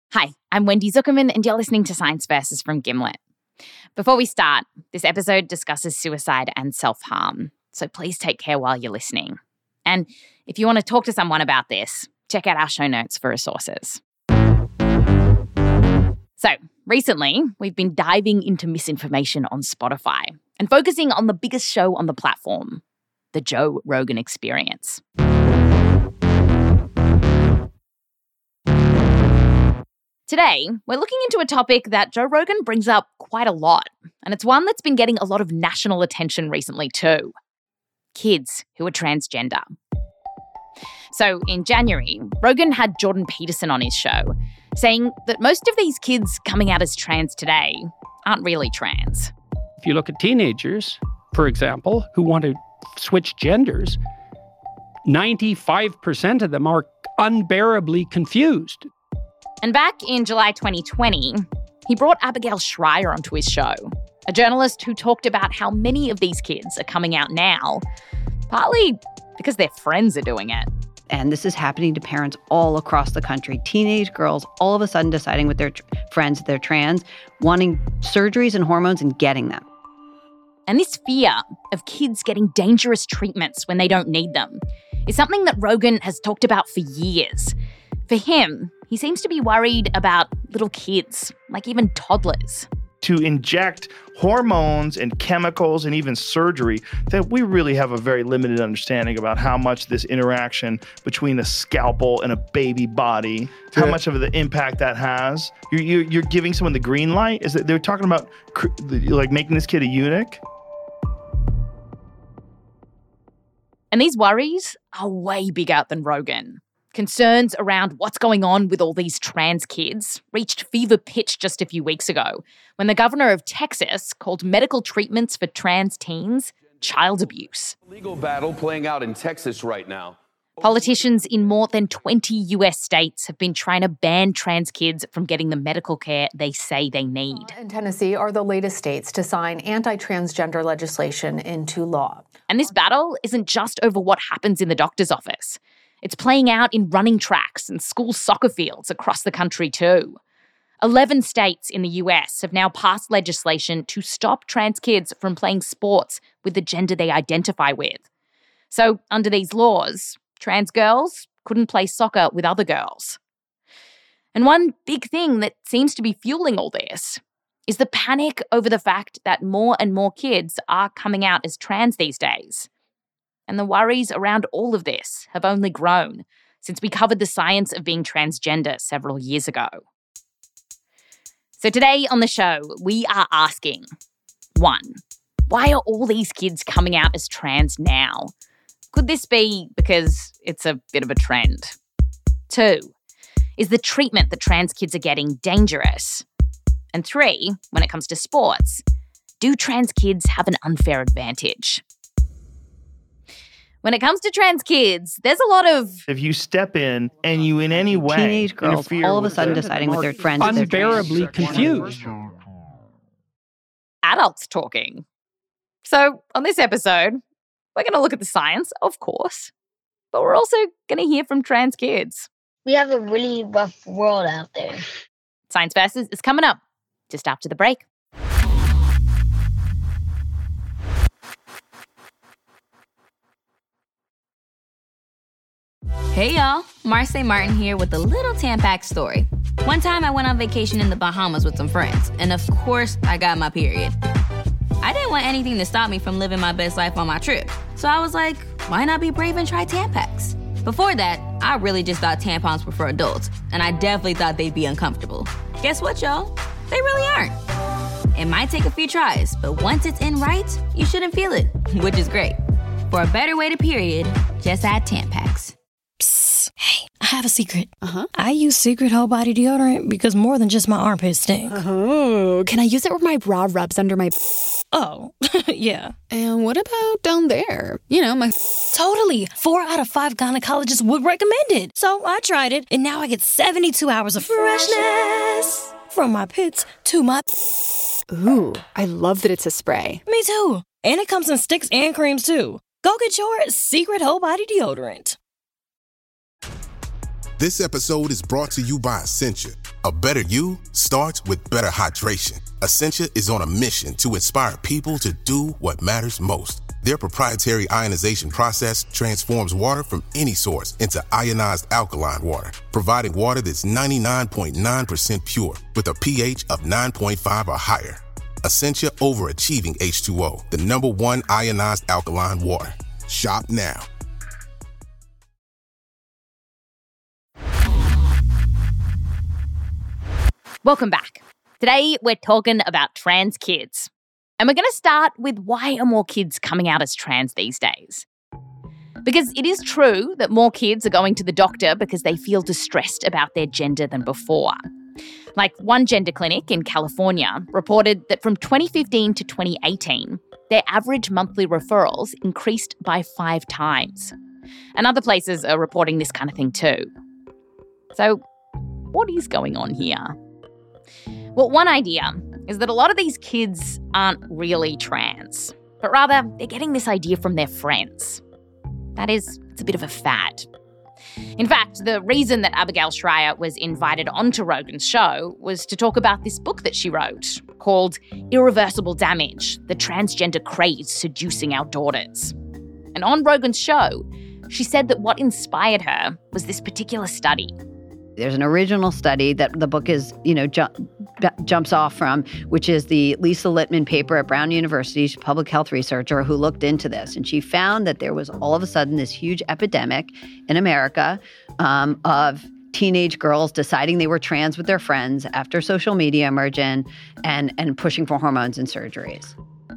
Hi, I'm Wendy Zuckerman, and you're listening to Science Versus from Gimlet. Before we start, this episode discusses suicide and self-harm, so please take care while you're listening. And if you want to talk to someone about this, check out our show notes for resources. So, recently, we've been diving into misinformation on Spotify and focusing on the biggest show on the platform, The Joe Rogan Experience. Today, we're looking into a topic that Joe Rogan brings up quite a lot, and it's one that's been getting a lot of national attention recently too. Kids who are transgender. So in January, Rogan had Jordan Peterson on his show, saying that most of these kids coming out as trans today aren't really trans. If you look at teenagers, for example, who want to switch genders, 95% of them are unbearably confused. And back in July 2020, he brought Abigail Shrier onto his show, a journalist who talked about how many of these kids are coming out now, partly because their friends are doing it. And this is happening to parents all across the country. Teenage girls all of a sudden deciding with their friends they're trans, wanting surgeries and hormones and getting them. And this fear of kids getting dangerous treatments when they don't need them is something that Rogan has talked about for years. For him, he seems to be worried about little kids, like even toddlers. To inject hormones and chemicals and even surgery, that we really have a very limited understanding about how much this interaction between a scalpel and a baby body, how much of the impact that has. You're giving someone the green light? Is that they're talking about like making this kid a eunuch? And these worries are way bigger than Rogan. Concerns around what's going on with all these trans kids reached fever pitch just a few weeks ago when the governor of Texas called medical treatments for trans teens child abuse. Legal battle playing out in Texas right now. Politicians in more than 20 US states have been trying to ban trans kids from getting the medical care they say they need. And Tennessee are the latest states to sign anti-transgender legislation into law. And this battle isn't just over what happens in the doctor's office. It's playing out in running tracks and school soccer fields across the country too. 11 states in the US have now passed legislation to stop trans kids from playing sports with the gender they identify with. So under these laws, trans girls couldn't play soccer with other girls. And one big thing that seems to be fueling all this is the panic over the fact that more and more kids are coming out as trans these days. And the worries around all of this have only grown since we covered the science of being transgender several years ago. So today on the show, we are asking, 1, why are all these kids coming out as trans now? Could this be because it's a bit of a trend? 2, is the treatment that trans kids are getting dangerous? And 3, when it comes to sports, do trans kids have an unfair advantage? When it comes to trans kids, there's a lot of... If you step in and you in any way... Teenage girls all of a sudden deciding with their friends that they're unbearably confused. adults talking. So on this episode, we're going to look at the science, of course, but we're also going to hear from trans kids. We have a really rough world out there. Science Versus is coming up just after the break. Hey y'all, Marseille Martin here with a little Tampax story. One time I went on vacation in the Bahamas with some friends, and of course I got my period. I didn't want anything to stop me from living my best life on my trip, so I was like, why not be brave and try Tampax? Before that, I really just thought tampons were for adults, and I definitely thought they'd be uncomfortable. Guess what, y'all? They really aren't. It might take a few tries, but once it's in right, you shouldn't feel it, which is great. For a better way to period, just add Tampax. Psst. Hey, I have a secret. I use Secret Whole Body Deodorant because more than just my armpits stink. Oh, can I use it where my bra rubs under my... Oh, yeah. And what about down there? You know, my... Totally. 4 out of 5 gynecologists would recommend it. So I tried it, and now I get 72 hours of freshness. From my pits to my... Ooh, I love that it's a spray. Me too. And it comes in sticks and creams too. Go get your Secret Whole Body Deodorant. This episode is brought to you by Essentia. A better you starts with better hydration. Essentia is on a mission to inspire people to do what matters most. Their proprietary ionization process transforms water from any source into ionized alkaline water, providing water that's 99.9% pure with a pH of 9.5 or higher. Essentia overachieving H2O, the #1 ionized alkaline water. Shop now. Welcome back. Today, we're talking about trans kids. And we're going to start with why are more kids coming out as trans these days? Because it is true that more kids are going to the doctor because they feel distressed about their gender than before. Like one gender clinic in California reported that from 2015 to 2018, their average monthly referrals increased by 5 times. And other places are reporting this kind of thing too. So what is going on here? Well, one idea is that a lot of these kids aren't really trans, but rather they're getting this idea from their friends. That is, it's a bit of a fad. In fact, the reason that Abigail Shrier was invited onto Rogan's show was to talk about this book that she wrote called Irreversible Damage: The Transgender Craze Seducing Our Daughters. And on Rogan's show, she said that what inspired her was this particular study. There's an original study that the book is, jumps off from, which is the Lisa Littman paper at Brown University. She's a public health researcher who looked into this. And she found that there was all of a sudden this huge epidemic in America of teenage girls deciding they were trans with their friends after social media emerged and pushing for hormones and surgeries.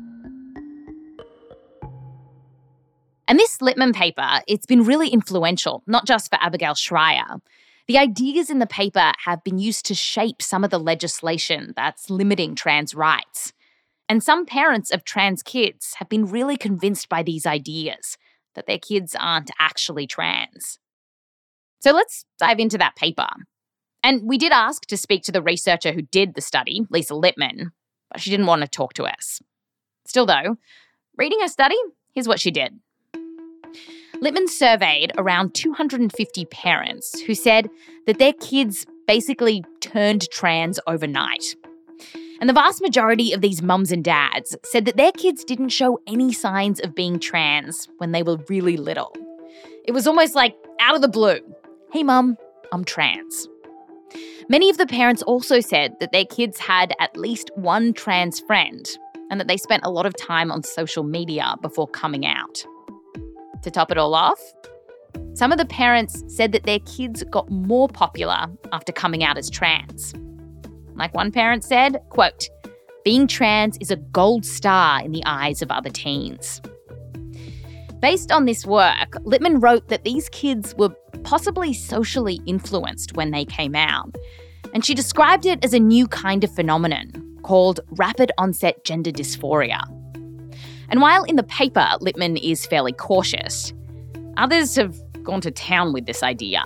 And this Littman paper, it's been really influential, not just for Abigail Shrier. The ideas in the paper have been used to shape some of the legislation that's limiting trans rights. And some parents of trans kids have been really convinced by these ideas that their kids aren't actually trans. So let's dive into that paper. And we did ask to speak to the researcher who did the study, Lisa Littman, but she didn't want to talk to us. Still though, reading her study, here's what she did. Littman surveyed around 250 parents who said that their kids basically turned trans overnight. And the vast majority of these mums and dads said that their kids didn't show any signs of being trans when they were really little. It was almost like out of the blue. Hey, mum, I'm trans. Many of the parents also said that their kids had at least one trans friend and that they spent a lot of time on social media before coming out. To top it all off, some of the parents said that their kids got more popular after coming out as trans. Like one parent said, quote, "Being trans is a gold star in the eyes of other teens." Based on this work, Littman wrote that these kids were possibly socially influenced when they came out, and she described it as a new kind of phenomenon called rapid onset gender dysphoria. And while in the paper Littman is fairly cautious, others have gone to town with this idea.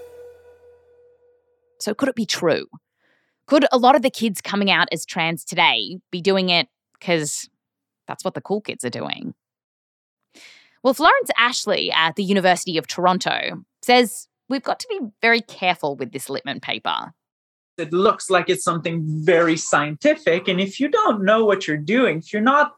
So could it be true? Could a lot of the kids coming out as trans today be doing it because that's what the cool kids are doing? Well, Florence Ashley at the University of Toronto says we've got to be very careful with this Littman paper. It looks like it's something very scientific. And if you don't know what you're doing, if you're not,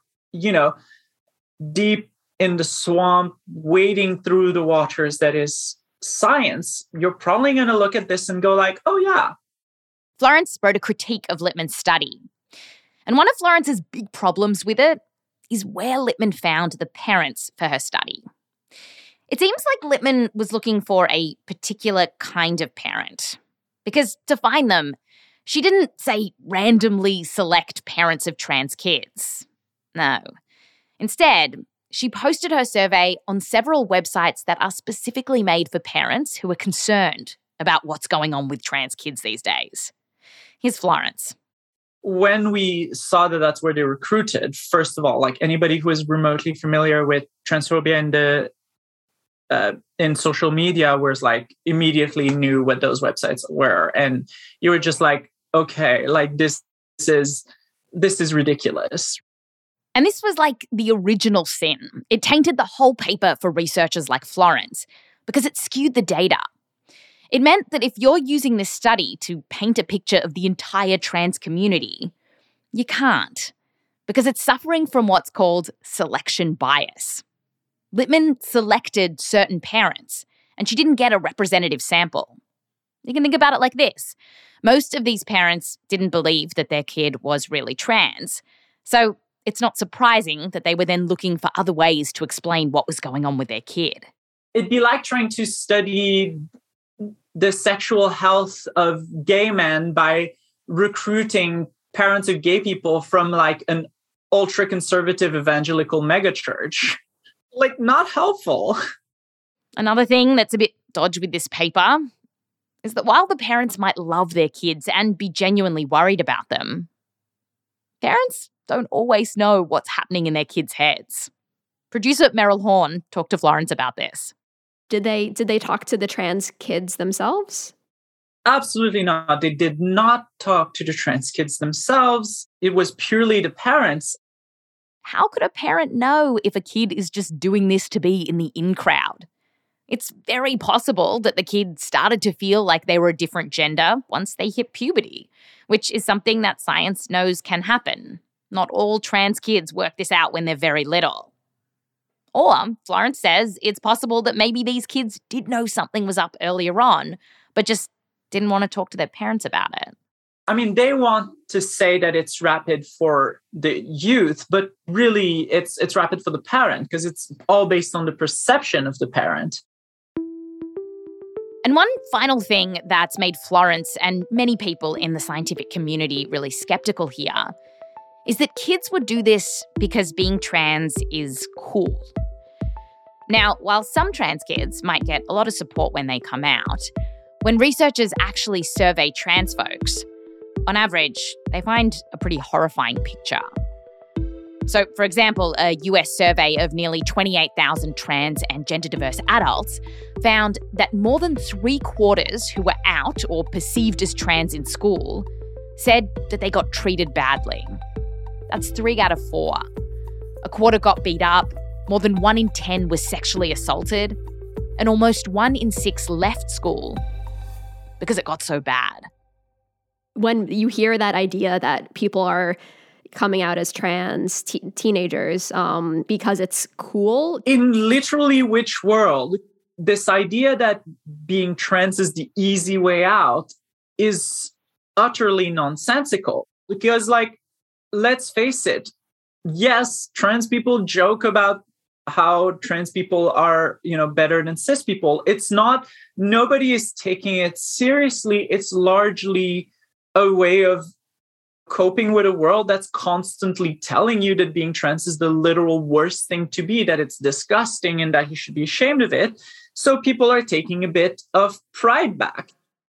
deep in the swamp, wading through the waters that is science, you're probably going to look at this and go like, oh, yeah. Florence wrote a critique of Littman's study. And one of Florence's big problems with it is where Littman found the parents for her study. It seems like Littman was looking for a particular kind of parent. Because to find them, she didn't, say, randomly select parents of trans kids. No. Instead, she posted her survey on several websites that are specifically made for parents who are concerned about what's going on with trans kids these days. Here's Florence. When we saw that that's where they recruited, first of all, like anybody who is remotely familiar with transphobia in social media was like immediately knew what those websites were. And you were just like, okay, like this is ridiculous. And this was like the original sin. It tainted the whole paper for researchers like Florence because it skewed the data. It meant that if you're using this study to paint a picture of the entire trans community, you can't, because it's suffering from what's called selection bias. Littman selected certain parents, and she didn't get a representative sample. You can think about it like this. Most of these parents didn't believe that their kid was really trans, so it's not surprising that they were then looking for other ways to explain what was going on with their kid. It'd be like trying to study the sexual health of gay men by recruiting parents of gay people from like an ultra-conservative evangelical megachurch. Like, not helpful. Another thing that's a bit dodgy with this paper is that while the parents might love their kids and be genuinely worried about them, parents don't always know what's happening in their kids' heads. Producer Meryl Horn talked to Florence about this. Did they talk to the trans kids themselves? Absolutely not. They did not talk to the trans kids themselves. It was purely the parents. How could a parent know if a kid is just doing this to be in the in crowd? It's very possible that the kid started to feel like they were a different gender once they hit puberty, which is something that science knows can happen. Not all trans kids work this out when they're very little. Or, Florence says, it's possible that maybe these kids did know something was up earlier on, but just didn't want to talk to their parents about it. I mean, they want to say that it's rapid for the youth, but really it's rapid for the parent because it's all based on the perception of the parent. And one final thing that's made Florence and many people in the scientific community really skeptical here is that kids would do this because being trans is cool. Now, while some trans kids might get a lot of support when they come out, when researchers actually survey trans folks, on average, they find a pretty horrifying picture. So, for example, a US survey of nearly 28,000 trans and gender-diverse adults found that more than 3/4 who were out or perceived as trans in school said that they got treated badly. That's 3 out of 4. A quarter got beat up, more than 1 in 10 was sexually assaulted, and almost 1 in 6 left school because it got so bad. When you hear that idea that people are coming out as trans teenagers because it's cool. In literally which world, this idea that being trans is the easy way out is utterly nonsensical. Because, like, let's face it, yes, trans people joke about how trans people are, better than cis people. It's not, nobody is taking it seriously. It's largely a way of coping with a world that's constantly telling you that being trans is the literal worst thing to be, that it's disgusting and that you should be ashamed of it. So people are taking a bit of pride back.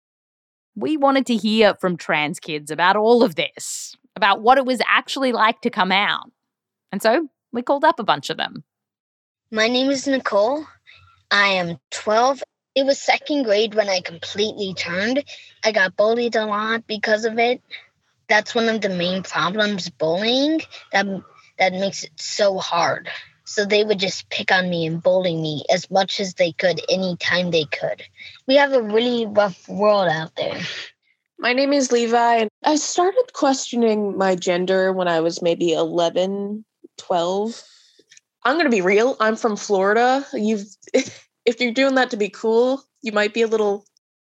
We wanted to hear from trans kids about all of this, about what it was actually like to come out. And so we called up a bunch of them. My name is Nicole. I am 12. It was 2nd grade when I completely turned. I got bullied a lot because of it. That's one of the main problems, bullying, that makes it so hard. So they would just pick on me and bully me as much as they could, anytime they could. We have a really rough world out there. My name is Levi, and I started questioning my gender when I was maybe 11, 12. I'm going to be real. I'm from Florida. If you're doing that to be cool, you might be a little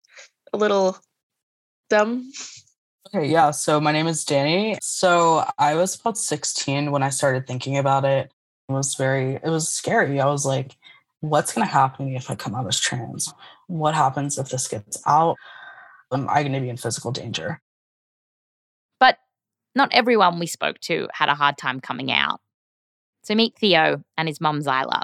dumb. Okay, yeah, so my name is Danny. So I was about 16 when I started thinking about it. It was scary. I was like, what's going to happen to me if I come out as trans? What happens if this gets out? Am I going to be in physical danger? But not everyone we spoke to had a hard time coming out. So meet Theo and his mum, Zyla.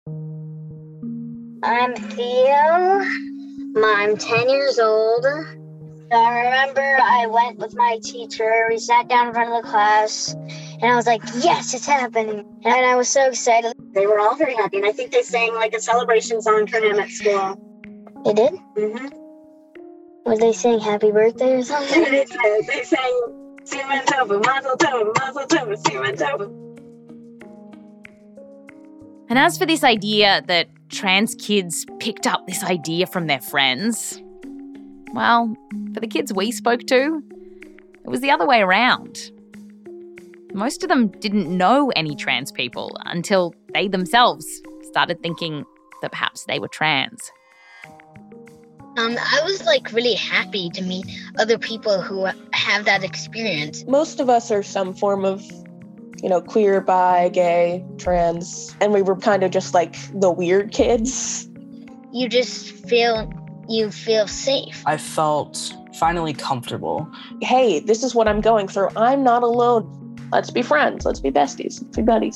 I'm Theo. I'm 10 years old. I remember I went with my teacher. We sat down in front of the class, and I was like, yes, it's happening. And I was so excited. They were all very happy, and I think they sang like a celebration song for him at school. They did? Mm-hmm. Were they saying happy birthday or something? They sang, Siemens Tova, Mazel Tova, Mazel Tova, Siemens Tova. And as for this idea that trans kids picked up this idea from their friends, Well, for the kids we spoke to, it was the other way around. Most of them didn't know any trans people until they themselves started thinking that perhaps they were trans. I was really happy to meet other people who have that experience. Most of us are some form of, queer, bi, gay, trans, and we were kind of just the weird kids. You just feel safe. I felt finally comfortable. Hey, this is what I'm going through. I'm not alone. Let's be friends. Let's be besties. Let's be buddies.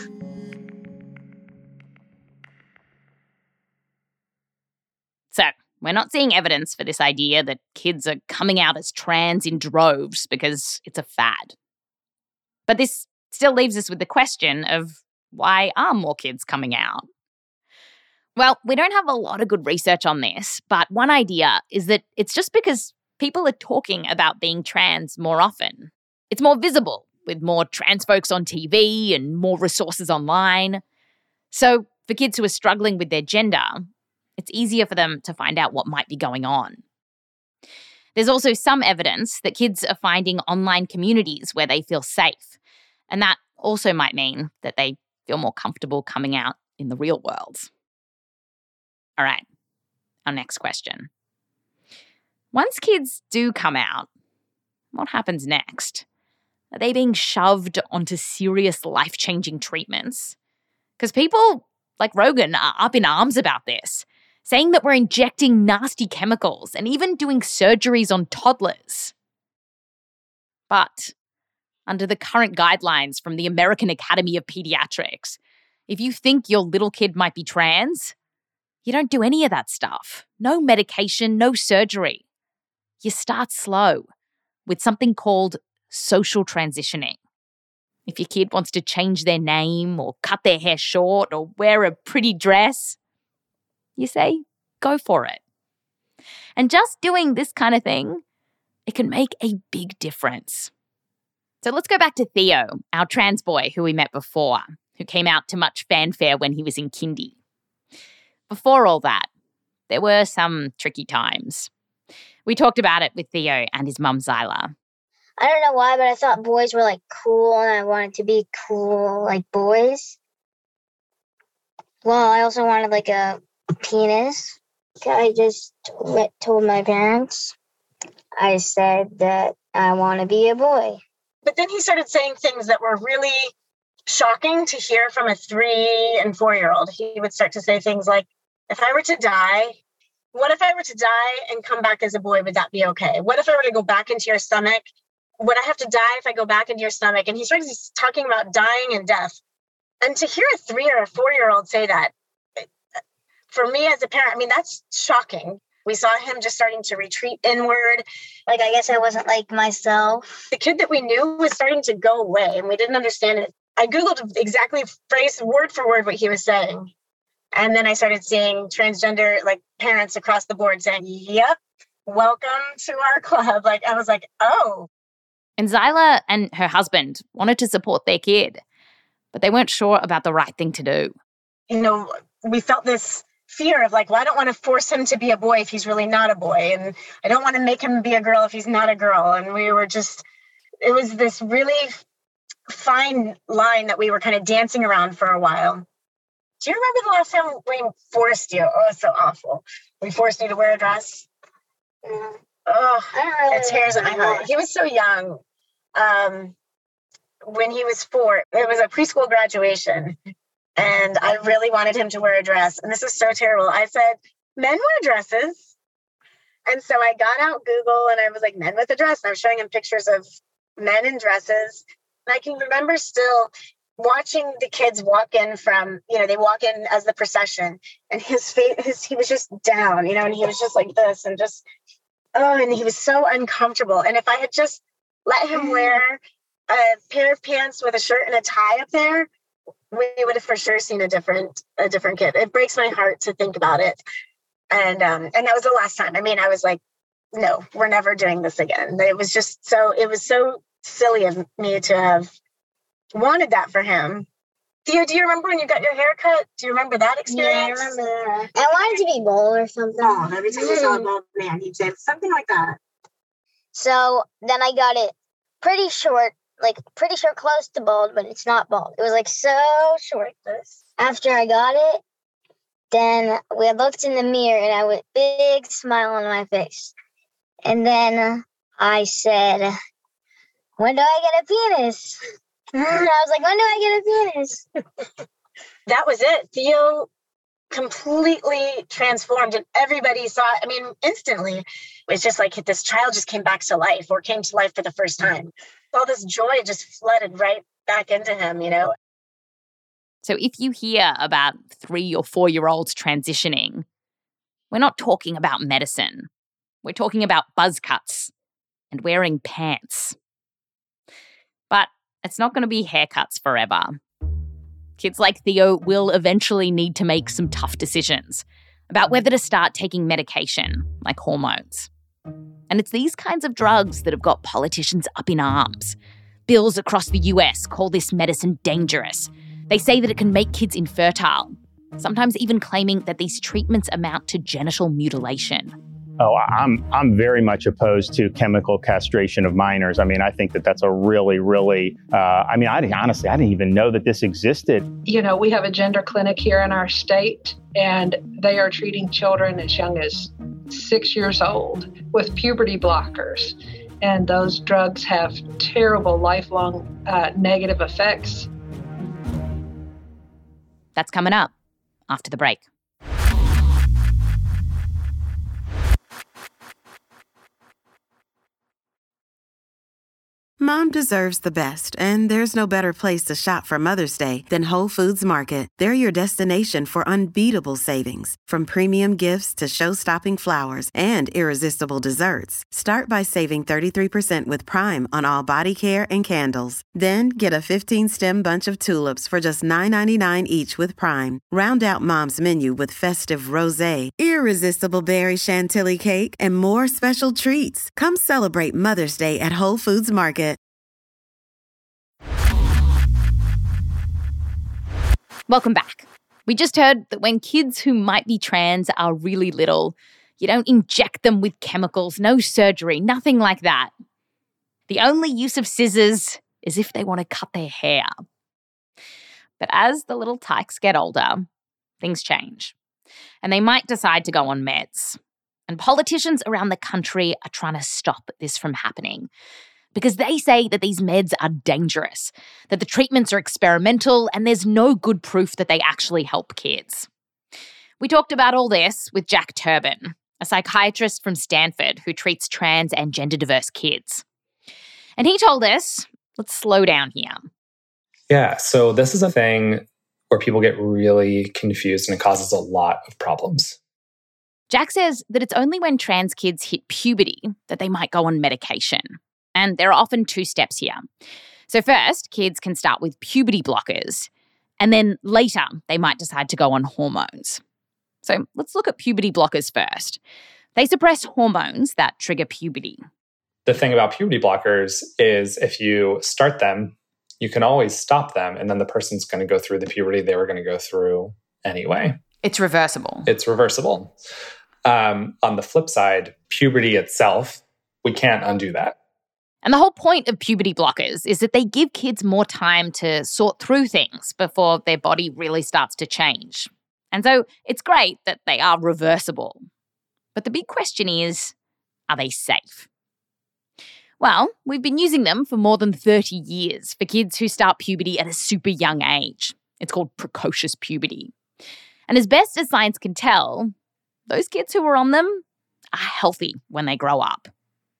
So, we're not seeing evidence for this idea that kids are coming out as trans in droves because it's a fad. But this still leaves us with the question of, why are more kids coming out? Well, we don't have a lot of good research on this, but one idea is that it's just because people are talking about being trans more often. It's more visible, with more trans folks on TV and more resources online. So for kids who are struggling with their gender, it's easier for them to find out what might be going on. There's also some evidence that kids are finding online communities where they feel safe, and that also might mean that they feel more comfortable coming out in the real world. All right, our next question. Once kids do come out, what happens next? Are they being shoved onto serious life-changing treatments? Because people like Rogan are up in arms about this, saying that we're injecting nasty chemicals and even doing surgeries on toddlers. But under the current guidelines from the American Academy of Pediatrics, if you think your little kid might be trans, you don't do any of that stuff. No medication, no surgery. You start slow with something called social transitioning. If your kid wants to change their name or cut their hair short or wear a pretty dress, you say, go for it. And just doing this kind of thing, it can make a big difference. So let's go back to Theo, our trans boy who we met before, who came out to much fanfare when he was in kindy. Before all that, there were some tricky times. We talked about it with Theo and his mum, Zyla. I don't know why, but I thought boys were cool and I wanted to be cool like boys. Well, I also wanted a penis. I just told my parents. I said that I want to be a boy. But then he started saying things that were really shocking to hear from a 3 and 4-year-old. He would start to say things like, if I were to die, what if I were to die and come back as a boy? Would that be okay? What if I were to go back into your stomach? Would I have to die if I go back into your stomach? And he starts talking about dying and death. And to hear a 3 or a 4-year-old say that, for me as a parent, that's shocking. We saw him just starting to retreat inward. I guess I wasn't like myself. The kid that we knew was starting to go away and we didn't understand it. I Googled exactly word for word what he was saying. And then I started seeing transgender parents across the board saying, yep, welcome to our club. I was like, oh. And Zyla and her husband wanted to support their kid, but they weren't sure about the right thing to do. We felt this fear of well, I don't want to force him to be a boy if he's really not a boy. And I don't want to make him be a girl if he's not a girl. And we were it was this really fine line that we were kind of dancing around for a while. Do you remember the last time we forced you? Oh, it's so awful. We forced you to wear a dress? Oh, it tears at my heart. He was so young. When he was 4, it was a preschool graduation. And I really wanted him to wear a dress. And this is so terrible. I said, men wear dresses. And so I got out Google and I was like, men with a dress. And I was showing him pictures of men in dresses. And I can remember still watching the kids walk in from, they walk in as the procession. And his face, he was just down, and he was just like this and just, and he was so uncomfortable. And if I had just let him wear a pair of pants with a shirt and a tie up there, we would have for sure seen a different kid. It breaks my heart to think about it. And that was the last time. I was like, no, we're never doing this again. It was so silly of me to have wanted that for him. Theo, do you remember when you got your hair cut? Do you remember that experience? Yeah, I remember that. I wanted to be bald or something. Oh, every time you saw a bald man, he'd say something like that. So then I got it pretty short close to bald, but it's not bald. It was like so short. After I got it, then we looked in the mirror and I went big smile on my face. And then I said, when do I get a penis? And I was like, when do I get a penis? That was it. Theo completely transformed and everybody saw it. I mean, instantly. It was just like this child just came back to life or came to life for the first time. All this joy just flooded right back into him, you know. So if you hear about 3 or 4-year-olds transitioning, we're not talking about medicine. We're talking about buzz cuts and wearing pants. But it's not going to be haircuts forever. Kids like Theo will eventually need to make some tough decisions about whether to start taking medication, like hormones. And it's these kinds of drugs that have got politicians up in arms. Bills across the US call this medicine dangerous. They say that it can make kids infertile, sometimes even claiming that these treatments amount to genital mutilation. Oh, I'm very much opposed to chemical castration of minors. I mean, I think that that's a really, really, I didn't even know that this existed. You know, we have a gender clinic here in our state, and they are treating children as young as 6 years old with puberty blockers. And those drugs have terrible lifelong negative effects. That's coming up after the break. Mom deserves the best, and there's no better place to shop for Mother's Day than Whole Foods Market. They're your destination for unbeatable savings, from premium gifts to show-stopping flowers and irresistible desserts. Start by saving 33% with Prime on all body care and candles. Then get a 15-stem bunch of tulips for just $9.99 each with Prime. Round out Mom's menu with festive rosé, irresistible berry chantilly cake, and more special treats. Come celebrate Mother's Day at Whole Foods Market. Welcome back. We just heard that when kids who might be trans are really little, you don't inject them with chemicals, no surgery, nothing like that. The only use of scissors is if they want to cut their hair. But as the little tykes get older, things change. And they might decide to go on meds. And politicians around the country are trying to stop this from happening, because they say that these meds are dangerous, that the treatments are experimental, and there's no good proof that they actually help kids. We talked about all this with Jack Turban, a psychiatrist from Stanford who treats trans and gender-diverse kids. And he told us, let's slow down here. Yeah, so this is a thing where people get really confused and it causes a lot of problems. Jack says that it's only when trans kids hit puberty that they might go on medication. And there are often 2 steps here. So first, kids can start with puberty blockers, and then later they might decide to go on hormones. So let's look at puberty blockers first. They suppress hormones that trigger puberty. The thing about puberty blockers is if you start them, you can always stop them, and then the person's going to go through the puberty they were going to go through anyway. It's reversible. It's reversible. On the flip side, puberty itself, we can't undo that. And the whole point of puberty blockers is that they give kids more time to sort through things before their body really starts to change. And so it's great that they are reversible. But the big question is, are they safe? Well, we've been using them for more than 30 years for kids who start puberty at a super young age. It's called precocious puberty. And as best as science can tell, those kids who are on them are healthy when they grow up.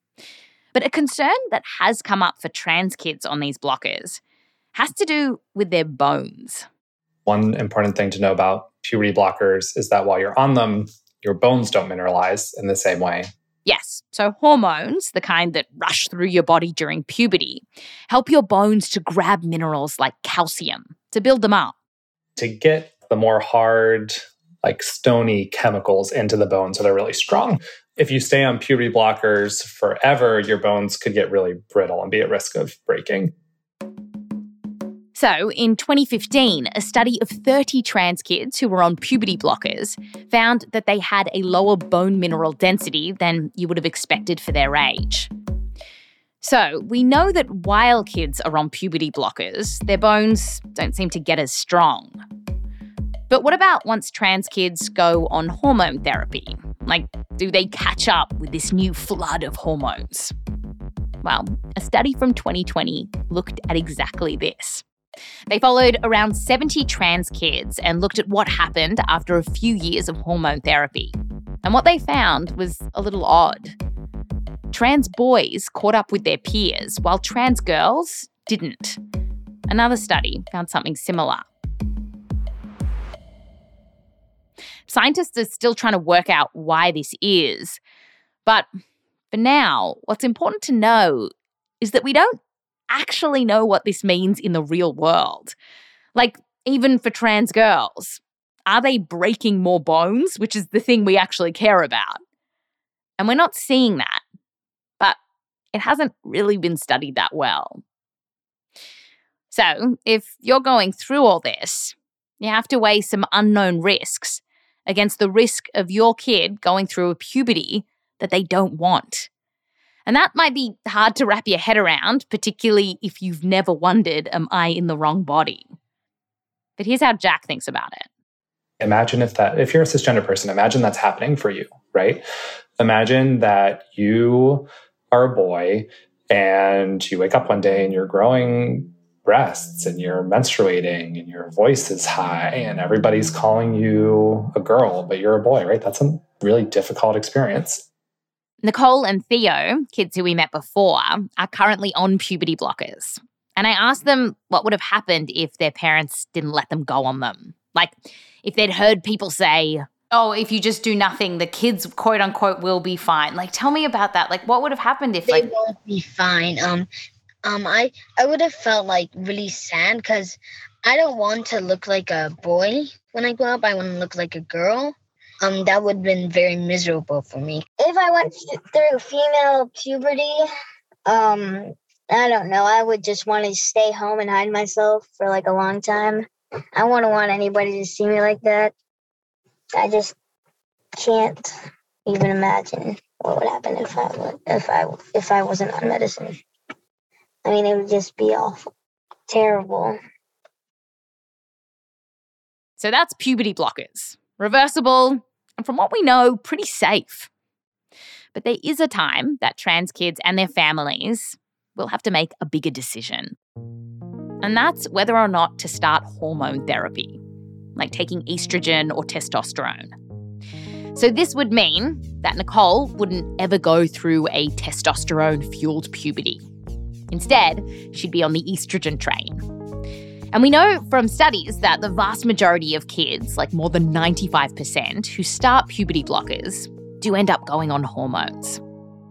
But a concern that has come up for trans kids on these blockers has to do with their bones. One important thing to know about puberty blockers is that while you're on them, your bones don't mineralize in the same way. Yes, so hormones, the kind that rush through your body during puberty, help your bones to grab minerals like calcium to build them up. To get the more hard, like stony chemicals into the bones so they're really strong. If you stay on puberty blockers forever, your bones could get really brittle and be at risk of breaking. So, in 2015, a study of 30 trans kids who were on puberty blockers found that they had a lower bone mineral density than you would have expected for their age. So, we know that while kids are on puberty blockers, their bones don't seem to get as strong. But what about once trans kids go on hormone therapy? Like, do they catch up with this new flood of hormones? Well, a study from 2020 looked at exactly this. They followed around 70 trans kids and looked at what happened after a few years of hormone therapy. And what they found was a little odd. Trans boys caught up with their peers, while trans girls didn't. Another study found something similar. Scientists are still trying to work out why this is. But for now, what's important to know is that we don't actually know what this means in the real world. Like, even for trans girls, are they breaking more bones, which is the thing we actually care about? And we're not seeing that, but it hasn't really been studied that well. So, if you're going through all this, you have to weigh some unknown risks against the risk of your kid going through a puberty that they don't want. And that might be hard to wrap your head around, particularly if you've never wondered, am I in the wrong body? But here's how Jack thinks about it. Imagine if you're a cisgender person, imagine that's happening for you, right? Imagine that you are a boy and you wake up one day and you're growing breasts and you're menstruating and your voice is high and everybody's calling you a girl, but you're a boy, right? That's a really difficult experience. Nicole and Theo, kids who we met before, are currently on puberty blockers. And I asked them what would have happened if their parents didn't let them go on them. Like, if they'd heard people say, oh, if you just do nothing, the kids, quote unquote, will be fine. Like, tell me about that. Like, what would have happened if they won't be fine? I would have felt like really sad because I don't want to look like a boy when I grow up. I want to look like a girl. That would have been very miserable for me. If I went through female puberty, I don't know. I would just want to stay home and hide myself for like a long time. I wouldn't want anybody to see me like that. I just can't even imagine what would happen if I wasn't on medicine. I mean, it would just be awful, terrible. So that's puberty blockers. Reversible, and from what we know, pretty safe. But there is a time that trans kids and their families will have to make a bigger decision. And that's whether or not to start hormone therapy, like taking estrogen or testosterone. So this would mean that Nicole wouldn't ever go through a testosterone-fueled puberty. Instead, she'd be on the estrogen train. And we know from studies that the vast majority of kids, like more than 95%, who start puberty blockers do end up going on hormones.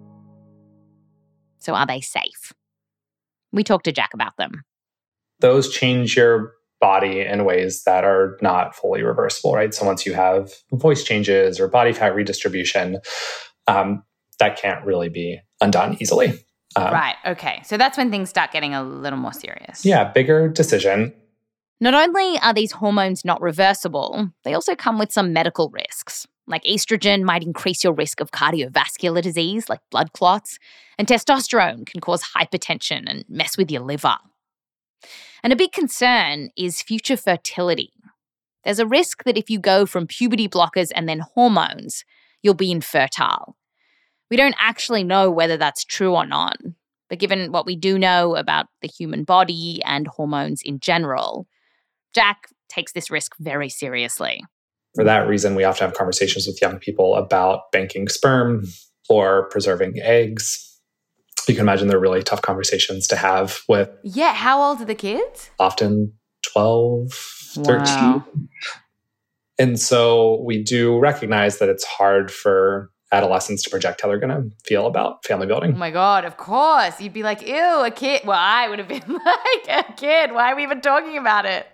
So are they safe? We talked to Jack about them. Those change your body in ways that are not fully reversible, right? So once you have voice changes or body fat redistribution, that can't really be undone easily. Right, okay. So that's when things start getting a little more serious. Yeah, bigger decision. Not only are these hormones not reversible, they also come with some medical risks. Like estrogen might increase your risk of cardiovascular disease, like blood clots, and testosterone can cause hypertension and mess with your liver. And a big concern is future fertility. There's a risk that if you go from puberty blockers and then hormones, you'll be infertile. We don't actually know whether that's true or not, but given what we do know about the human body and hormones in general, Jack takes this risk very seriously. For that reason, we often have conversations with young people about banking sperm or preserving eggs. You can imagine they're really tough conversations to have with... Yeah, how old are the kids? Often 12, 13. Wow. And so we do recognize that it's hard for adolescents to project how they're going to feel about family building. Oh my God, of course. You'd be like, ew, a kid. Well, I would have been like, a kid. Why are we even talking about it?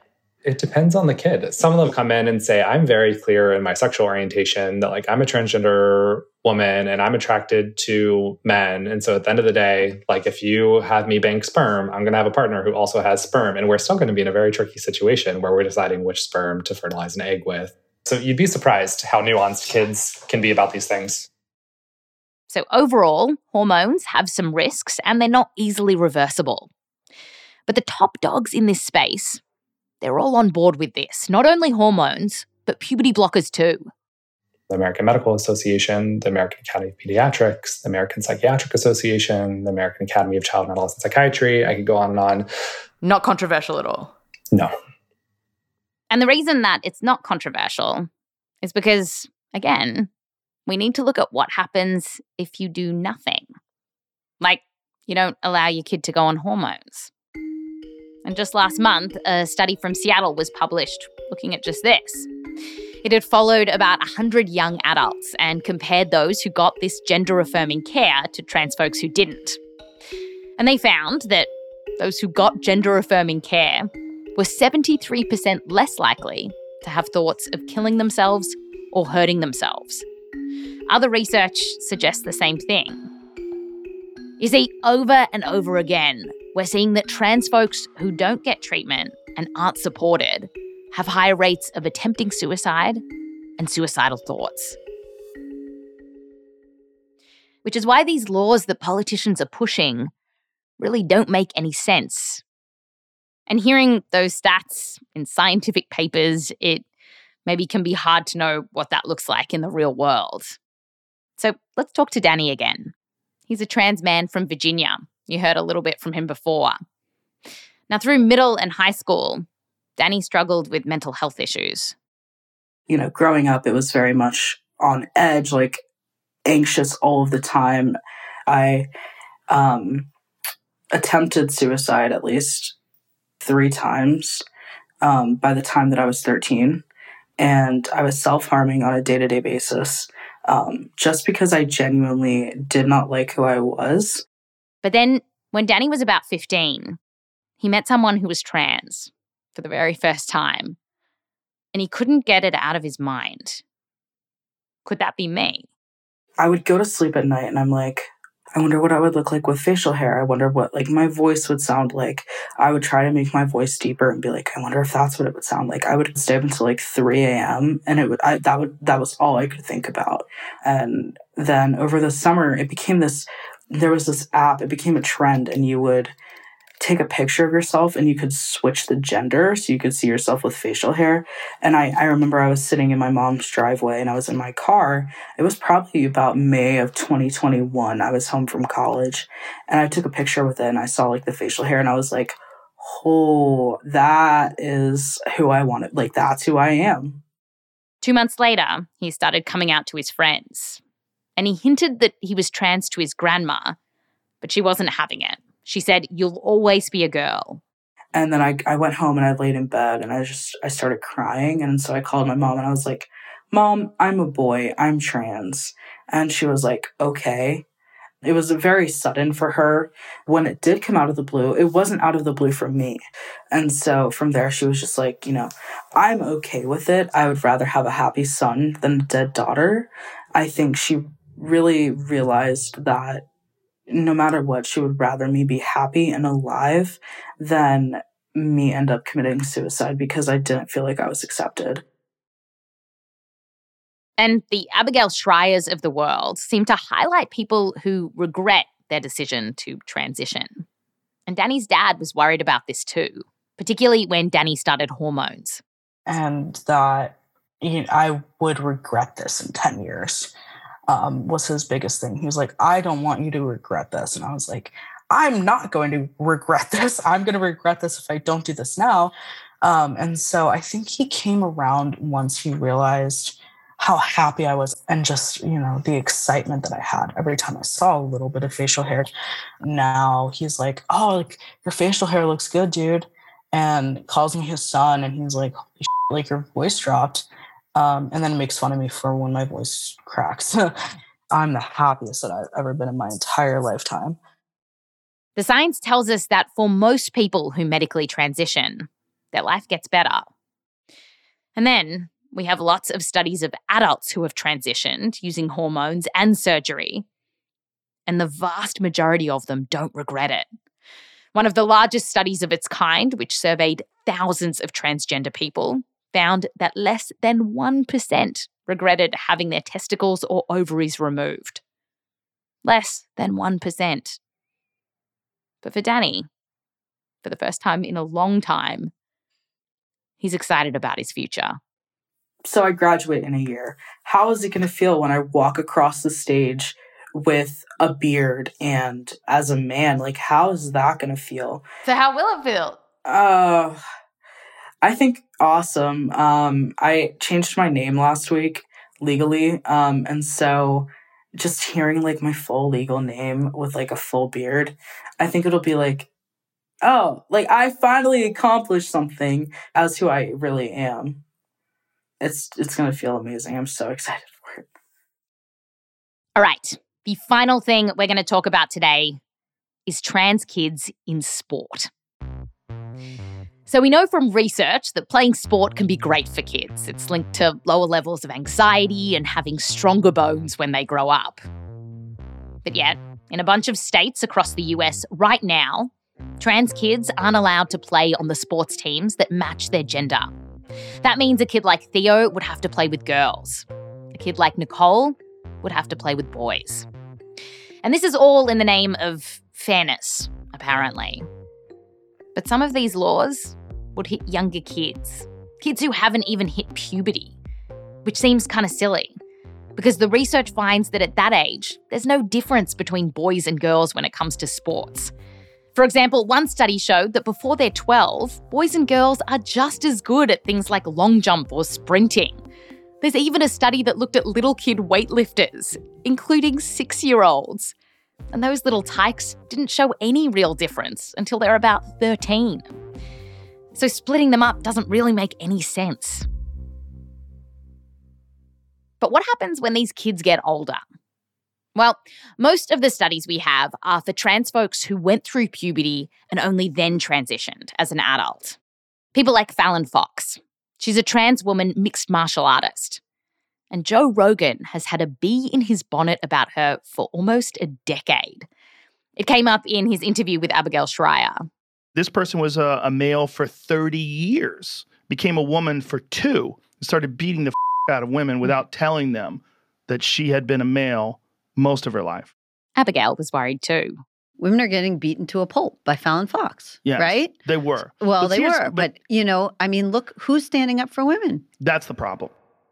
It depends on the kid. Some of them come in and say, I'm very clear in my sexual orientation that like I'm a transgender woman and I'm attracted to men. And so at the end of the day, like if you have me bank sperm, I'm going to have a partner who also has sperm. And we're still going to be in a very tricky situation where we're deciding which sperm to fertilize an egg with. So you'd be surprised how nuanced kids can be about these things. So overall, hormones have some risks and they're not easily reversible. But the top dogs in this space, they're all on board with this. Not only hormones, but puberty blockers too. The American Medical Association, the American Academy of Pediatrics, the American Psychiatric Association, the American Academy of Child and Adolescent Psychiatry. I could go on and on. Not controversial at all. No. And the reason that it's not controversial is because, again, we need to look at what happens if you do nothing. Like, you don't allow your kid to go on hormones. And just last month, a study from Seattle was published looking at just this. It had followed about 100 young adults and compared those who got this gender-affirming care to trans folks who didn't. And they found that those who got gender-affirming care were 73% less likely to have thoughts of killing themselves or hurting themselves. Other research suggests the same thing. You see, over and over again, we're seeing that trans folks who don't get treatment and aren't supported have higher rates of attempting suicide and suicidal thoughts. Which is why these laws that politicians are pushing really don't make any sense. And hearing those stats in scientific papers, it maybe can be hard to know what that looks like in the real world. So let's talk to Danny again. He's a trans man from Virginia. You heard a little bit from him before. Now, through middle and high school, Danny struggled with mental health issues. You know, growing up, it was very much on edge, like anxious all of the time. I attempted suicide at least 3 times by the time that I was 13. And I was self-harming on a day-to-day basis just because I genuinely did not like who I was. But then when Danny was about 15, he met someone who was trans for the very first time, and he couldn't get it out of his mind. Could that be me? I would go to sleep at night and I'm like, I wonder what I would look like with facial hair. I wonder what like my voice would sound like. I would try to make my voice deeper and be like, I wonder if that's what it would sound like. I would stay up until like 3 a.m. and that was all I could think about. And then over the summer, there was this app, it became a trend, and you would take a picture of yourself and you could switch the gender so you could see yourself with facial hair. And I remember I was sitting in my mom's driveway and I was in my car. It was probably about May of 2021. I was home from college and I took a picture with it and I saw like the facial hair and I was like, oh, that is who I wanted. Like, that's who I am. 2 months later, he started coming out to his friends. And he hinted that he was trans to his grandma, but she wasn't having it. She said, you'll always be a girl. And then I went home and I laid in bed and I started crying. And so I called my mom and I was like, Mom, I'm a boy. I'm trans. And she was like, okay. It was very sudden for her. When it did come out of the blue, it wasn't out of the blue for me. And so from there, she was just like, I'm okay with it. I would rather have a happy son than a dead daughter. I think she really realized that no matter what, she would rather me be happy and alive than me end up committing suicide because I didn't feel like I was accepted. And the Abigail Schreiers of the world seem to highlight people who regret their decision to transition. And Danny's dad was worried about this too, particularly when Danny started hormones. And that I would regret this in 10 years. Was his biggest thing. He was like, I don't want you to regret this. And I was like, I'm not going to regret this. I'm going to regret this if I don't do this now. And so I think he came around once he realized how happy I was and just, the excitement that I had every time I saw a little bit of facial hair. Now he's like, oh, like your facial hair looks good, dude. And calls me his son. And he's like, holy shit, like your voice dropped. And then makes fun of me for when my voice cracks. I'm the happiest that I've ever been in my entire lifetime. The science tells us that for most people who medically transition, their life gets better. And then we have lots of studies of adults who have transitioned using hormones and surgery, and the vast majority of them don't regret it. One of the largest studies of its kind, which surveyed thousands of transgender people, found that less than 1% regretted having their testicles or ovaries removed. Less than 1%. But for Danny, for the first time in a long time, he's excited about his future. So I graduate in a year. How is it going to feel when I walk across the stage with a beard and as a man? Like, how is that going to feel? So how will it feel? I think awesome. I changed my name last week legally. And so just hearing like my full legal name with like a full beard, I think it'll be like, oh, like I finally accomplished something as who I really am. It's going to feel amazing. I'm so excited for it. All right. The final thing we're going to talk about today is trans kids in sport. So we know from research that playing sport can be great for kids. It's linked to lower levels of anxiety and having stronger bones when they grow up. But yet, in a bunch of states across the US right now, trans kids aren't allowed to play on the sports teams that match their gender. That means a kid like Theo would have to play with girls. A kid like Nicole would have to play with boys. And this is all in the name of fairness, apparently. But some of these laws would hit younger kids who haven't even hit puberty, which seems kind of silly because the research finds that at that age, there's no difference between boys and girls when it comes to sports. For example, one study showed that before they're 12, boys and girls are just as good at things like long jump or sprinting. There's even a study that looked at little kid weightlifters, including 6-year-olds. And those little tykes didn't show any real difference until they're about 13. So splitting them up doesn't really make any sense. But what happens when these kids get older? Well, most of the studies we have are for trans folks who went through puberty and only then transitioned as an adult. People like Fallon Fox. She's a trans woman mixed martial artist. And Joe Rogan has had a bee in his bonnet about her for almost a decade. It came up in his interview with Abigail Shrier. This person was a male for 30 years, became a woman for 2, and started beating the out of women without telling them that she had been a male most of her life. Abigail was worried too. Women are getting beaten to a pulp by Fallon Fox, yes, right? They were. Well, they were. But, you know, I mean, look, who's standing up for women? That's the problem.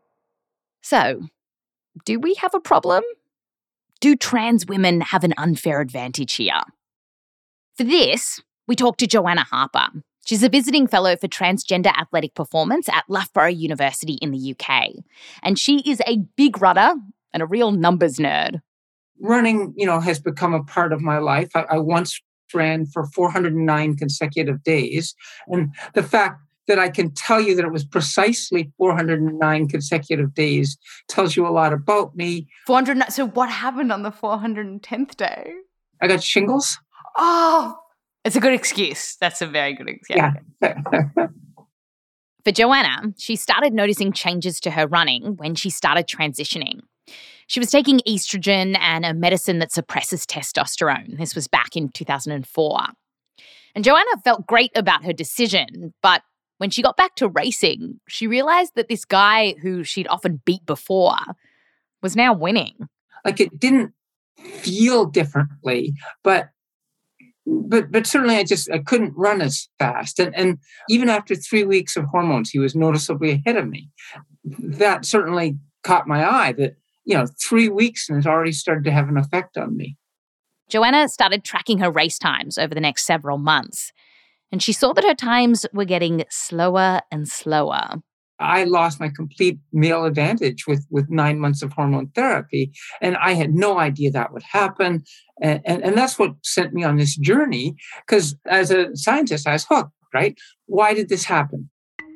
So, do we have a problem? Do trans women have an unfair advantage here? For this, we talked to Joanna Harper. She's a visiting fellow for transgender athletic performance at Loughborough University in the UK. And she is a big runner and a real numbers nerd. Running, has become a part of my life. I once ran for 409 consecutive days. And the fact that I can tell you that it was precisely 409 consecutive days tells you a lot about me. 409. So what happened on the 410th day? I got shingles. Oh, it's a good excuse. That's a very good excuse. Yeah. For Joanna, she started noticing changes to her running when she started transitioning. She was taking estrogen and a medicine that suppresses testosterone. This was back in 2004. And Joanna felt great about her decision, but when she got back to racing, she realized that this guy who she'd often beat before was now winning. Like it didn't feel differently, but certainly I couldn't run as fast. And even after 3 weeks of hormones, he was noticeably ahead of me. That certainly caught my eye that, 3 weeks and it's already started to have an effect on me. Joanna started tracking her race times over the next several months, and she saw that her times were getting slower and slower. I lost my complete male advantage with 9 months of hormone therapy, and I had no idea that would happen. And that's what sent me on this journey, because as a scientist, I was hooked, right? Why did this happen?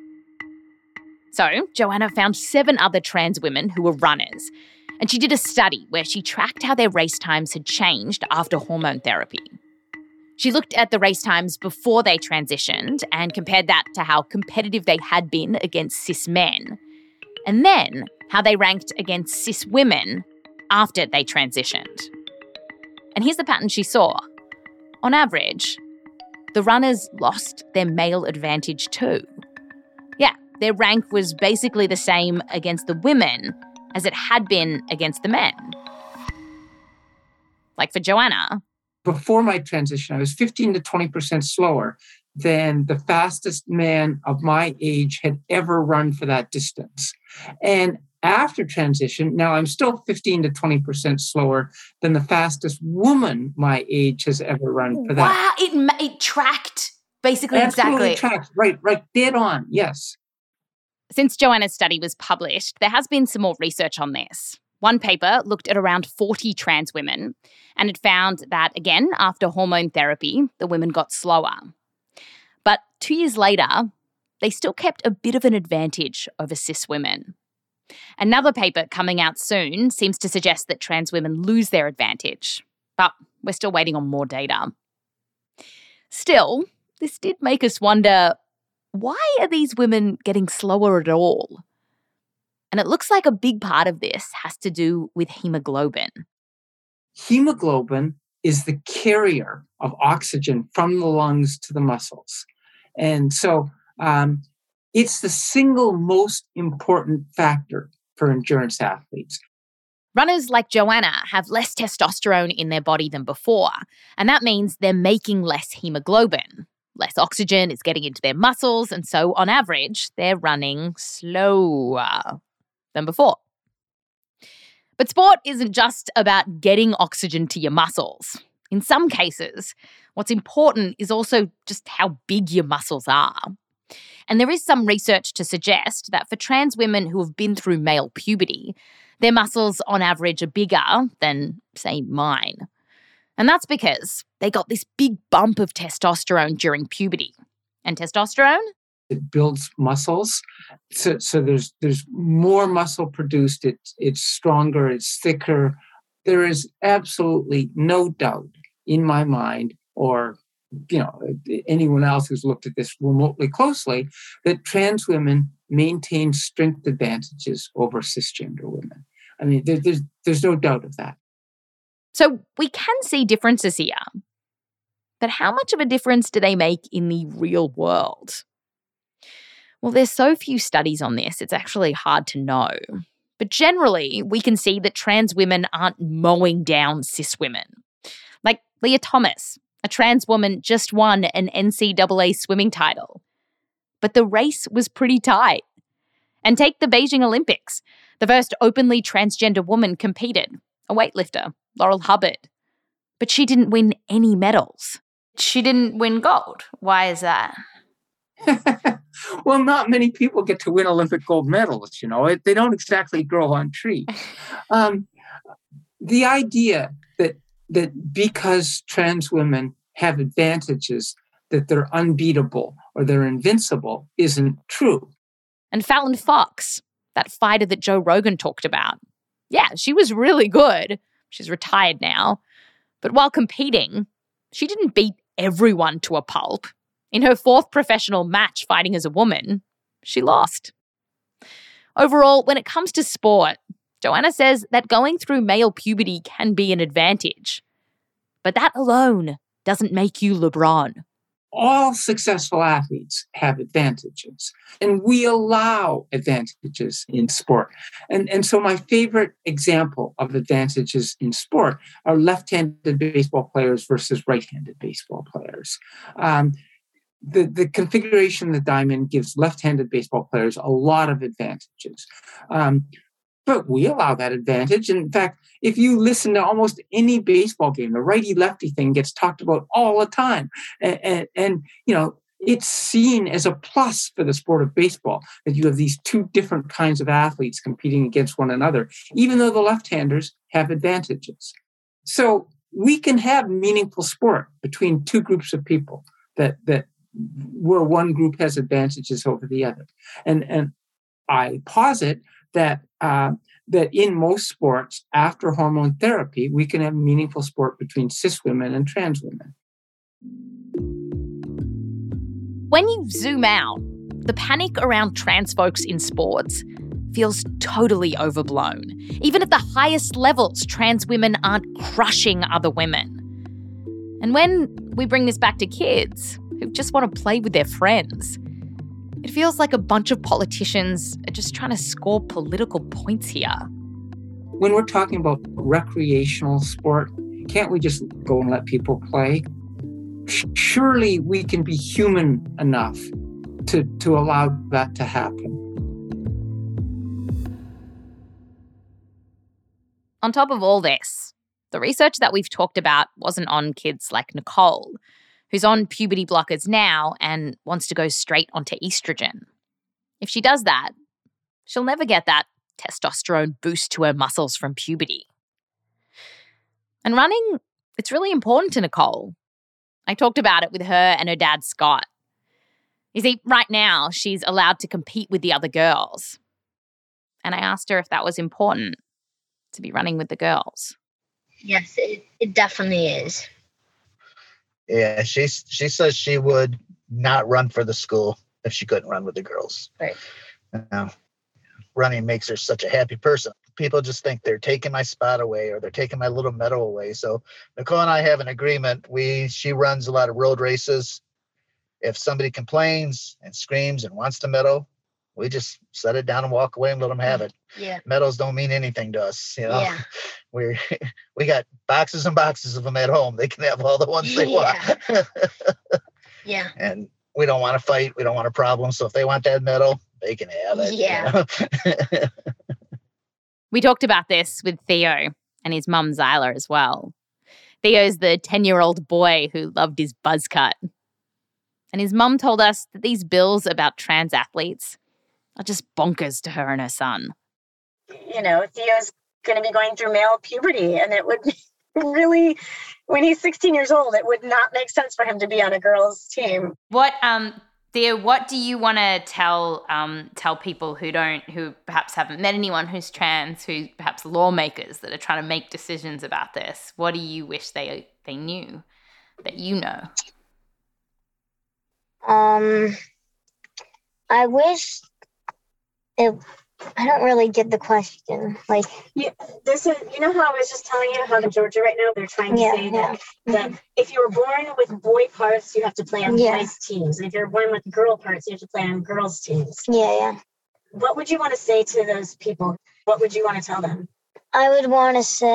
So Joanna found 7 other trans women who were runners, and she did a study where she tracked how their race times had changed after hormone therapy. She looked at the race times before they transitioned and compared that to how competitive they had been against cis men, and then how they ranked against cis women after they transitioned. And here's the pattern she saw. On average, the runners lost their male advantage too. Yeah, their rank was basically the same against the women as it had been against the men. Like for Joanna. Before my transition, I was 15 to 20% slower than the fastest man of my age had ever run for that distance. And after transition, now I'm still 15 to 20% slower than the fastest woman my age has ever run for that. Wow, it tracked basically Absolutely exactly. tracked. Right, dead on, yes. Since Joanna's study was published, there has been some more research on this. One paper looked at around 40 trans women, and it found that, again, after hormone therapy, the women got slower. But 2 years later, they still kept a bit of an advantage over cis women. Another paper coming out soon seems to suggest that trans women lose their advantage, but we're still waiting on more data. Still, this did make us wonder, why are these women getting slower at all? And it looks like a big part of this has to do with hemoglobin. Hemoglobin is the carrier of oxygen from the lungs to the muscles. And so it's the single most important factor for endurance athletes. Runners like Joanna have less testosterone in their body than before, and that means they're making less hemoglobin. Less oxygen is getting into their muscles, and so on average, they're running slower than before. But sport isn't just about getting oxygen to your muscles. In some cases, what's important is also just how big your muscles are. And there is some research to suggest that for trans women who have been through male puberty, their muscles on average are bigger than, say, mine. And that's because they got this big bump of testosterone during puberty. And testosterone? It builds muscles. So there's more muscle produced. It's stronger, it's thicker. There is absolutely no doubt in my mind, or anyone else who's looked at this remotely closely, that trans women maintain strength advantages over cisgender women. I mean, there's no doubt of that. So we can see differences here. But how much of a difference do they make in the real world? Well, there's so few studies on this, it's actually hard to know. But generally, we can see that trans women aren't mowing down cis women. Like Leah Thomas, a trans woman, just won an NCAA swimming title. But the race was pretty tight. And take the Beijing Olympics. The first openly transgender woman competed, a weightlifter, Laurel Hubbard. But she didn't win any medals. She didn't win gold. Why is that? Well, not many people get to win Olympic gold medals, They don't exactly grow on trees. The idea that because trans women have advantages, that they're unbeatable or they're invincible isn't true. And Fallon Fox, that fighter that Joe Rogan talked about. Yeah, she was really good. She's retired now. But while competing, she didn't beat everyone to a pulp. In her fourth professional match fighting as a woman, she lost. Overall, when it comes to sport, Joanna says that going through male puberty can be an advantage. But that alone doesn't make you LeBron. All successful athletes have advantages, and we allow advantages in sport. And so my favorite example of advantages in sport are left-handed baseball players versus right-handed baseball players. The configuration of the diamond gives left-handed baseball players a lot of advantages. But we allow that advantage. And in fact, if you listen to almost any baseball game, the righty-lefty thing gets talked about all the time. And it's seen as a plus for the sport of baseball that you have these two different kinds of athletes competing against one another, even though the left-handers have advantages. So we can have meaningful sport between two groups of people that where one group has advantages over the other. And I posit that in most sports, after hormone therapy, we can have meaningful sport between cis women and trans women. when you zoom out, the panic around trans folks in sports feels totally overblown. Even at the highest levels, trans women aren't crushing other women. And when we bring this back to kids who just want to play with their friends, it feels like a bunch of politicians are just trying to score political points here. When we're talking about recreational sport, can't we just go and let people play? Surely we can be human enough to allow that to happen. On top of all this, the research that we've talked about wasn't on kids like Nicole, who's on puberty blockers now and wants to go straight onto estrogen. If she does that, she'll never get that testosterone boost to her muscles from puberty. And running, it's really important to Nicole. I talked about it with her and her dad, Scott. You see, right now, she's allowed to compete with the other girls. And I asked her if that was important, to be running with the girls. Yes, it definitely is. Yeah, she says she would not run for the school if she couldn't run with the girls. Right. Running makes her such a happy person. People just think they're taking my spot away or they're taking my little medal away. So Nicole and I have an agreement. She runs a lot of road races. If somebody complains and screams and wants the medal, we just set it down and walk away and let them have it. Yeah. Medals don't mean anything to us. Yeah. We got boxes and boxes of them at home. They can have all the ones they want. Yeah. And we don't want to fight. We don't want a problem. So if they want that medal, they can have it. Yeah. We talked about this with Theo and his mum, Zyla, as well. Theo's the 10-year-old boy who loved his buzz cut. And his mum told us that these bills about trans athletes are just bonkers to her and her son. Theo's going to be going through male puberty, and it would really, when he's 16 years old, it would not make sense for him to be on a girls' team. Theo, what do you want to tell people who perhaps haven't met anyone who's trans, who perhaps lawmakers that are trying to make decisions about this? What do you wish they knew that you know? I wish I don't really get the question. Like, this is, how I was just telling you how in Georgia right now they're trying to say that if you were born with boy parts, you have to play on boys' teams, and if you're born with girl parts, you have to play on girls' teams. Yeah. What would you want to say to those people? What would you want to tell them? I would want to say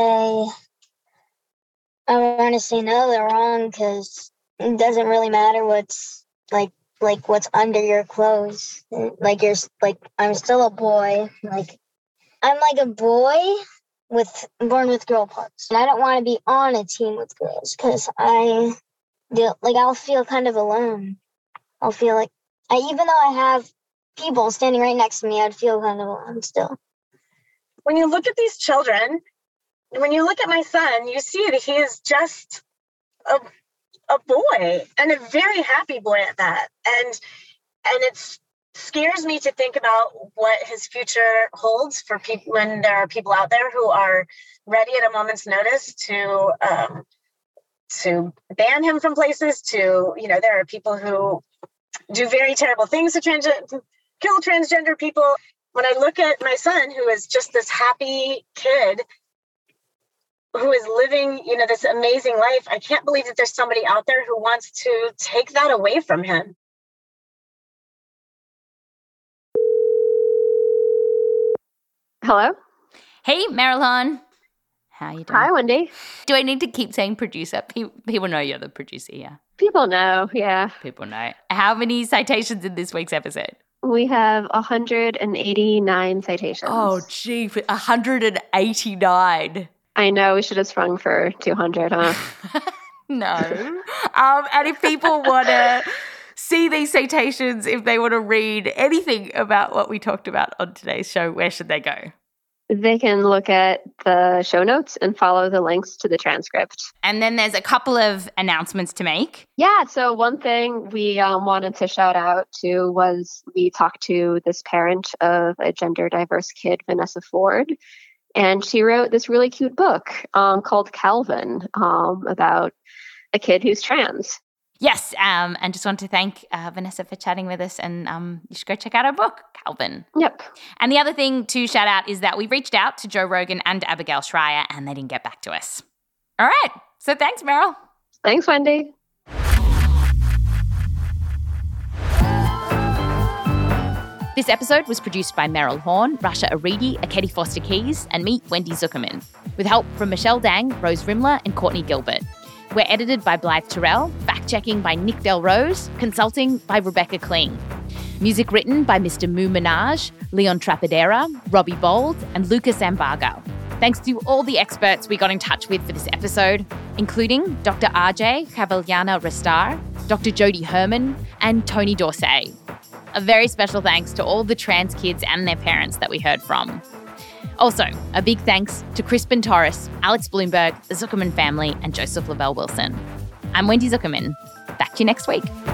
no, they're wrong, because it doesn't really matter what's like what's under your clothes. I'm still a boy. I'm like a boy born with girl parts. And I don't want to be on a team with girls because I'll feel kind of alone. I'll feel like even though I have people standing right next to me, I'd feel kind of alone still. When you look at these children, when you look at my son, you see that he is just a boy, and a very happy boy at that. And it scares me to think about what his future holds for people when there are people out there who are ready at a moment's notice to ban him from places, there are people who do very terrible things to kill transgender people. When I look at my son, who is just this happy kid who is living, this amazing life, I can't believe that there's somebody out there who wants to take that away from him. Hello? Hey, Marilyn. How you doing? Hi, Wendy. Do I need to keep saying producer? People know you're the producer here. People know, yeah. People know. How many citations in this week's episode? We have 189 citations. Oh, gee, 189. I know, we should have sprung for 200, huh? No. And if people want to see these citations, if they want to read anything about what we talked about on today's show, where should they go? They can look at the show notes and follow the links to the transcript. And then there's a couple of announcements to make. Yeah, so one thing we wanted to shout out to was we talked to this parent of a gender diverse kid, Vanessa Ford. And she wrote this really cute book called Calvin about a kid who's trans. Yes, and just want to thank Vanessa for chatting with us, and you should go check out her book, Calvin. Yep. And the other thing to shout out is that we reached out to Joe Rogan and Abigail Shrier, and they didn't get back to us. All right, so thanks, Meryl. Thanks, Wendy. This episode was produced by Meryl Horn, Rasha Aridi, Akedi Foster Keys, and me, Wendy Zuckerman, with help from Michelle Dang, Rose Rimler, and Courtney Gilbert. We're edited by Blythe Terrell, fact-checking by Nick Delrose, consulting by Rebecca Kling. Music written by Mr. Moo Minaj, Leon Trapadera, Robbie Bold, and Lucas Zambago. Thanks to all the experts we got in touch with for this episode, including Dr. RJ Cavallana Restar, Dr. Jody Herman, and Tony Dorsey. A very special thanks to all the trans kids and their parents that we heard from. Also, a big thanks to Crispin Torres, Alex Bloomberg, the Zuckerman family, and Joseph Lavelle Wilson. I'm Wendy Zuckerman. Back to you next week.